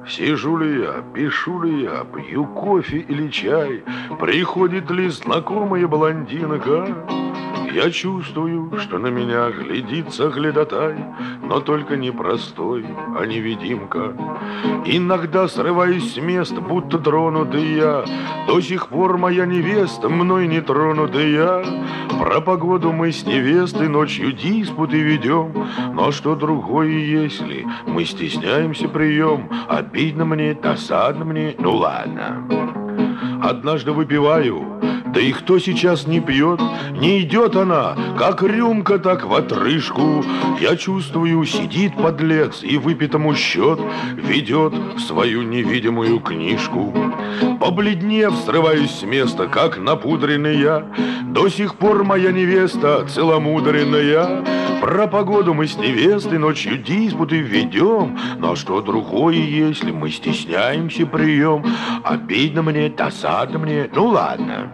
Сижу ли я, пишу ли я, пью кофе или чай, приходит ли знакомая блондинка. Я чувствую, что на меня глядит соглядатай, но только не простой, а невидимка. Иногда срываюсь с мест, будто тронутый я. До сих пор моя невеста мной не тронутая. Про погоду мы с невестой ночью диспуты ведем. Но что другое, если мы стесняемся прием? Обидно мне, досадно мне, ну ладно. Однажды выпиваю, да и кто сейчас не пьет? Не идет она, как рюмка, так в отрыжку. Я чувствую, сидит подлец и выпитому счет ведет в свою невидимую книжку. Побледнев, срываюсь с места, как напудренный я. До сих пор моя невеста целомудренная. Про погоду мы с невестой ночью диспуты ведем. Но что другое, если мы стесняемся прием? Обидно мне, досадно мне, ну ладно.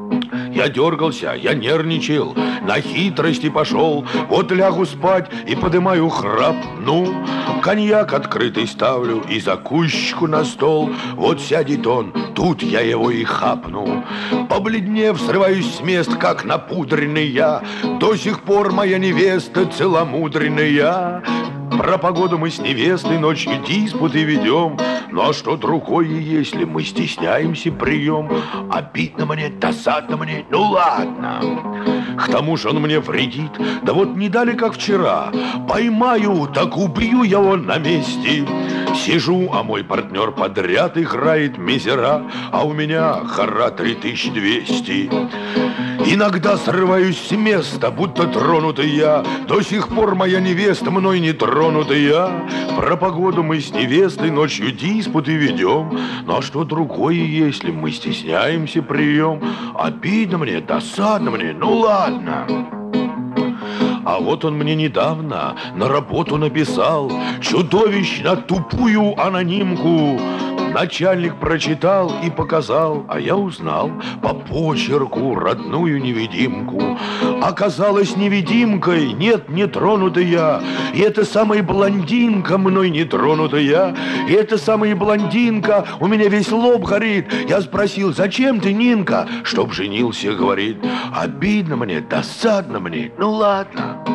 Я дергался, я нервничал, на хитрости пошел. Вот лягу спать и подымаю храп. Ну, коньяк открытый ставлю и закусочку на стол. Вот сядет он, тут я его и хапну. Побледнев, срываюсь с мест, как напудренный я. До сих пор моя невеста целомудренная. Про погоду мы с невестой ночью диспуты ведем. Ну а что другое, если мы стесняемся прием? Обидно мне, досадно мне, ну ладно. К тому же он мне вредит, да вот не дали, как вчера. Поймаю, так убью его на месте. Сижу, а мой партнер подряд играет мизера, а у меня хора 3200. Иногда срываюсь с места, будто тронутый я. До сих пор моя невеста мной не тронутая. Про погоду мы с невестой ночью диспуты ведем. Ну а что другое, если мы стесняемся прием? Обидно мне, досадно мне, ну ладно. А вот он мне недавно на работу написал чудовищно тупую анонимку. Начальник прочитал и показал, а я узнал по почерку родную невидимку. Оказалась невидимкой, нет, не тронутая. И эта самая блондинка мной не тронутая. И эта самая блондинка, у меня весь лоб горит. Я спросил, зачем ты, Нинка? Чтоб женился, говорит. Обидно мне, досадно мне, ну ладно.